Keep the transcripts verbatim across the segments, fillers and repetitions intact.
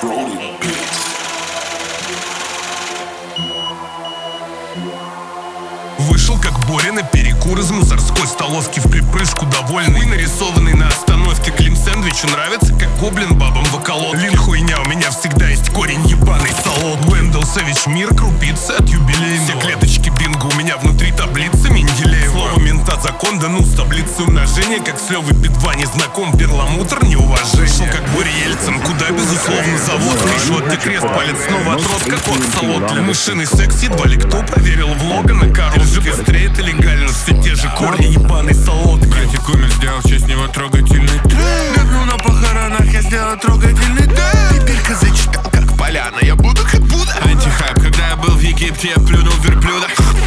Вышел как Боря на перекур из мусорской столовки в припрыжку довольный, нарисованный на остановке Клим сэндвичу нравится, как гоблин бабам в околотке. Лин хуйня, у меня всегда есть корень ебаный солод. Вендел Сэвидж мир крупицы от юбилейного. Все клеточки бинго, у меня внутри таблицы Менделеева. Слово мента закон, да ну с таблицы умножения, как с Левой Пи-два не знаком, перламутр неуважение. Шел как Боря Ельцин, куда безусловно завод. Крышу от крест, палец снова отрос, как от солод. Для мышиный секс едва ли кто проверил влога на коробке. Быстрее это легально, все те же корни ебаной солодки. Братья Кумер сделал в честь него трогательный трек. Гребну на похоронах, я сделал трогательный трек. Пипелька зачитал, как поляна, я буду как Будда. Антихайп, когда я был в Египте, я плюнул верблюда.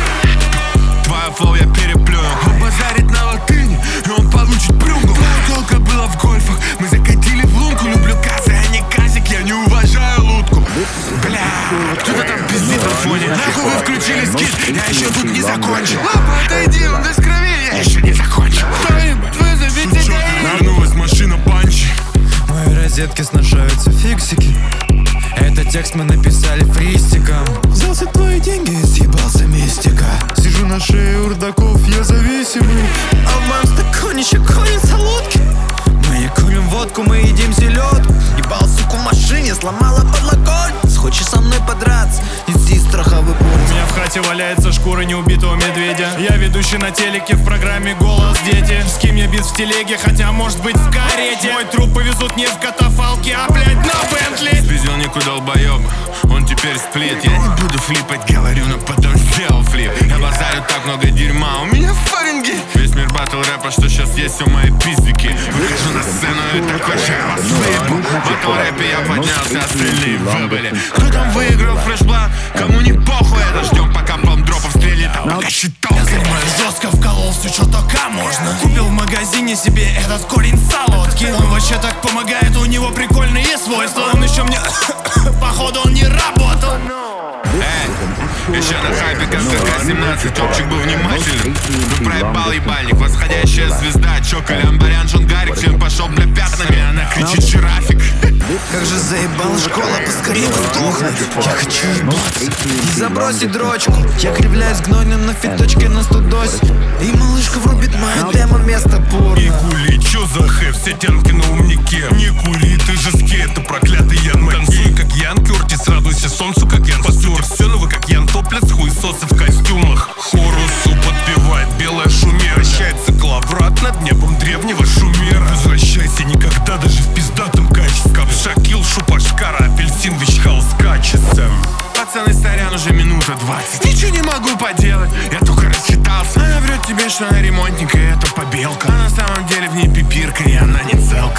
Твоя флоу я переплюнул. Он базарит на латыни, и он получит плюнгу. Толка было в гольфах, мы закатили в лунку. Люблю казы, а не казик, я не уважаю лутку. Бля, кто-то там пиздит на фоне. Нахуй вы включили скид, я еще тут не закончил. Лапа, отойди, он без крови, я еще не закончил. Кто-нибудь вызовите гаи. Вернулась машина панчи. В моей розетке сношаются фиксики. Этот текст мы написали фристиком. Взялся твои деньги и съебался мистика. Сижу на шее у рудаков, я зависимый. А в моем стаканище конец солодки. Мы не курим водку, мы едим селедку. Ебал суку в машине, сломала подлокотник. Хочешь со мной подраться, неси страховой полис. У меня в хате валяется шкура неубитого медведя. Я ведущий на телеке в программе «Голос дети». С кем я бит в телеге, хотя может быть в карете. Мой труп повезут не в катафалке, а блять на Бентли. Спиздил Нику долбоеба, он теперь сплит. Я не буду флипать, говорю, но потом сделал флип. Я базарю так много дерьма, у меня фаринги. Весь мир батл рэпа, что сейчас есть, все мои пиздики. Выхожу на сцену и такой же я вас выебу. В батл рэпе я поднялся, остальные выбыли. Кто там выиграл флешплан? Кому не похуй, это ждем, пока бомбдропов стрелит, а пока щитов. Я занимаюсь жестко, вколол все, что только можно. Купил в магазине себе этот корень солодки. Он вообще так помогает, у него прикольные свойства. Он еще мне, походу, он не работал. Эй, еще на хайпе, как ка семнадцать, топчик был внимательным. Ну проебал ебальник, восходящая звезда. Чоколи, амбарян, Джон Гарик, член пошел бля пятнами, она кричит жирафик. Как же заебала школа, поскорее бы сдохнуть. Я хочу ебаться и забросить дрочку. Я кривляюсь гнойным на фиточке на студосе. И малышка врубит мою демо вместо порно. Не кули, чё за хэ, все тянки на умнике. Не кури, ты же ски, это проклятый Ян Маккей. Танцуй как Ян Кёртис, радуйся солнцу как Ян Пастер. Все, ну вы как Ян Топлес, хуесосы в костюмах. Хорусу подпевает белая шумер. Вращается клаврат над небом древнего шумера. Возвращайся никогда, даже в пиздатом качестве. Шакил, Шупашкара, апельсин, вичхаус качество. Пацаны, сорян, уже минута двадцать. Ничего не могу поделать, я только рассчитался. Она врет тебе, что она ремонтник, и это побелка. А на самом деле в ней пипирка, и она не целка.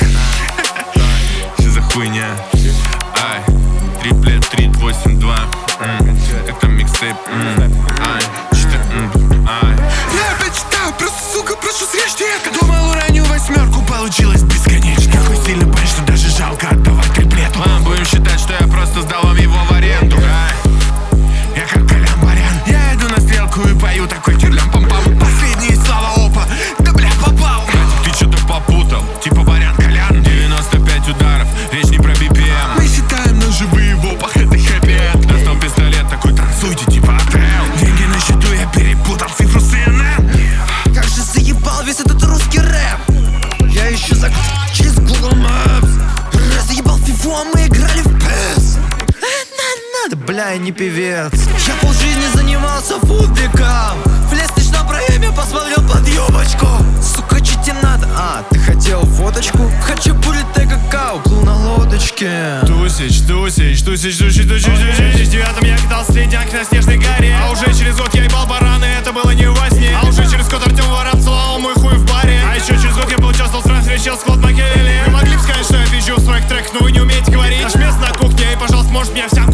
Что за хуйня? Ай, триплет, три, восемь, два. Это микстейп. Ай, что? Ай. Я опять читаю, просто, сука, прошу, срежьте это. Думал, уроню восьмерку, получилось бесконечно. Такой сильный парень, что даже жалко отдавать триплету. Ладно, будем считать, что я просто сдал вам его в аренду. Ай. Я как Колян Барян, я иду на стрелку и пою такой тюрлям пам-пам. Последние слова опа, да бля, попал. Братик, ты что-то попутал, типа Барян Колян. девяносто пять ударов, речь не про би пи эм. Мы считаем на живые в опах, это хэппи-энд. Достал пистолет, такой танцуйте, типа отель. Деньги на счету, я перепутал цифру с эн эн. Как же заебал весь этот русский рэп. Я ищу за через Google Maps. Разъебал фифу, а мы играли в пэс. Надо, бля, я не певец. Я полжизни занимался футбиком. В лестничном проеме посмотрел под юбочку. Сука, че тебе надо? А, ты хотел фоточку? Хочу пулить какао, плыл на лодочке. Тусич, тусич, тусич, тусич, тусич, тусич. В девятом я катал средняк на снежной горе. А уже через год я ебал бараны, это было не во сне. А уже через год Артем Варам целовал мой хуй в баре. А еще через год я поучаствовал в трансфере чел Скотт Маккелли. Вы могли бы сказать, что я пизжу в своих треках, но вы не умеете говорить. Наш место на кухне, и, пожалуйста, может меня вся